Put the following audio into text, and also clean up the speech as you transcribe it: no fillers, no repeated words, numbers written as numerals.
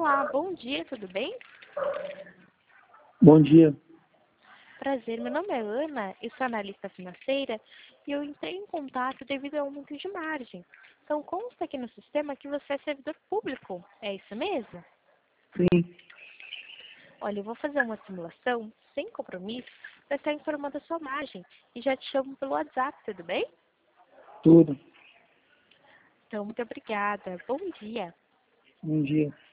Olá, bom dia, tudo bem? Bom dia. Prazer, meu nome é Ana, eu sou analista financeira e eu entrei em contato devido ao aumento de margem. Então, consta aqui no sistema que você é servidor público, é isso mesmo? Sim, Olha, eu vou fazer uma simulação sem compromisso para estar informando a sua margem e já te chamo pelo WhatsApp, tudo bem? tudo. Então, muito obrigada, bom dia. Bom dia.